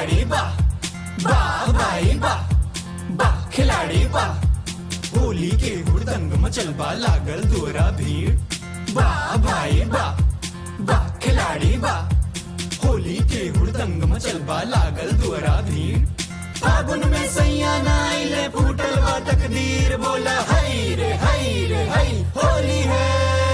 खिलाड़ी बा भाई बा खिलाड़ी बा। होली के हुड़दंग मचल बा लागल दोरा भीड़ बा भाई बा खिलाड़ी बा। होली के हुड़दंग मचल बा लागल दोरा भीड़। फागुन में सैया नाइले फूटल बा तकदीर बोला हई रे हई होली है।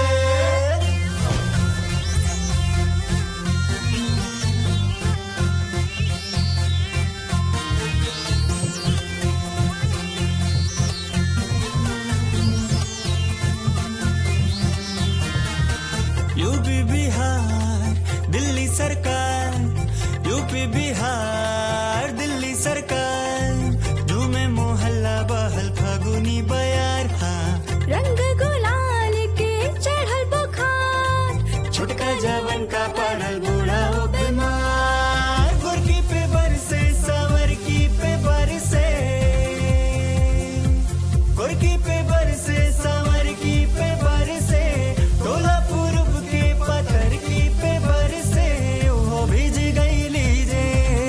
यूपी बिहार दिल्ली सरकार, यूपी बिहार दिल्ली सरकार, झूमे मोहल्ला बहल फागुनी बयार। हाँ रंग गुलाल के चढ़ल बुखार, छुटका जवन का पड़ल बूढ़ा हो बीमार। गुरकी पे बरसे सावर की पे बरसे, गुरकी पे बरसे सावर की पे बरसे। टोला पूर्व के पत्थर की पे बरसे, वो भीज गई लीजे,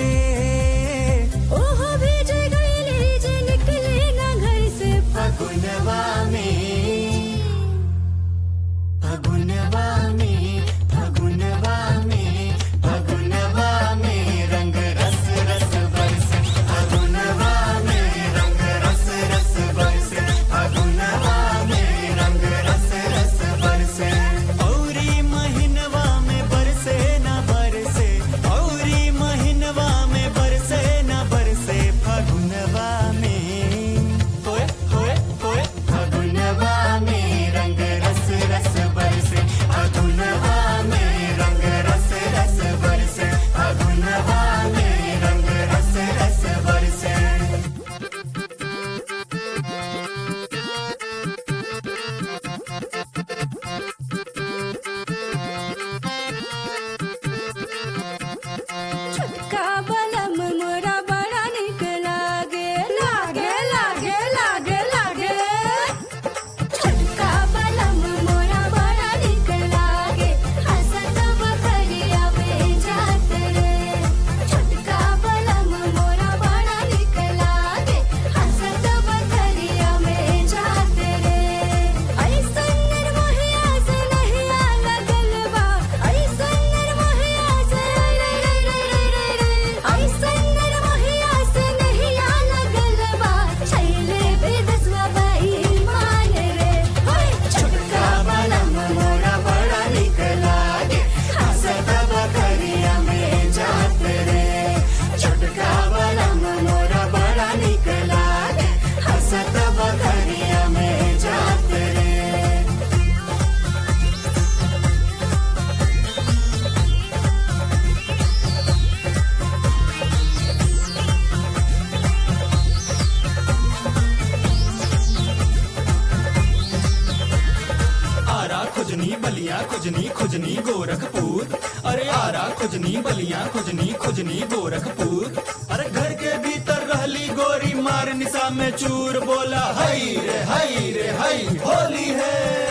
ओहो भीज गई लीजे निकले ना घर से। फगुनवा में फगुनवा में फगुनवा में फगुनवा में रंग रस रस बरसे। फगुनवा में रंग रस रस बरसे। फगुनवा में रंग रस रस बरसे। औरी महीनवा में बरसे न बरसे, औरी महीनवा में बरसे न बरसे। फगुनवा में होए होए होए फगुनवा में रंग रस रस बरसे। फगुनवा में रंग रस रस बरसे। फगुनवा में रंग रस रस बरसे। छुटका बलम मोरा बड़ा निक लागे लागे लागे लागे लागे। छुटका बलम मोरा बड़ा निक लागे, हंसत बकरिया बेजात रे। छुटका बलम मोरा बड़ा निक लागे, हंसत बकरिया बेजात रे। ऐसन निर्मोहिया से नहिया लगल बा, ऐसन निर्मोहिया से ऐसन निर्मोहिया से नहिया लगल बा। छैले बेदसवा बेईमान रे। छुटका बलम मोरा बड़ा निक लागे, हंसत बकरिया में जात रे। छुटका बलम मोरा बड़ा निक लागे, हंसत बकरिया में जात रे। आरा खुजनी बलिया खुजनी खुजनी गोरखपुर। अरे आरा खुजनी बलिया खुजनी खुजनी गोरखपुर। अरे घर के भीतर रहली गोरी मार निशा में चूर बोला हई रे हई होली है।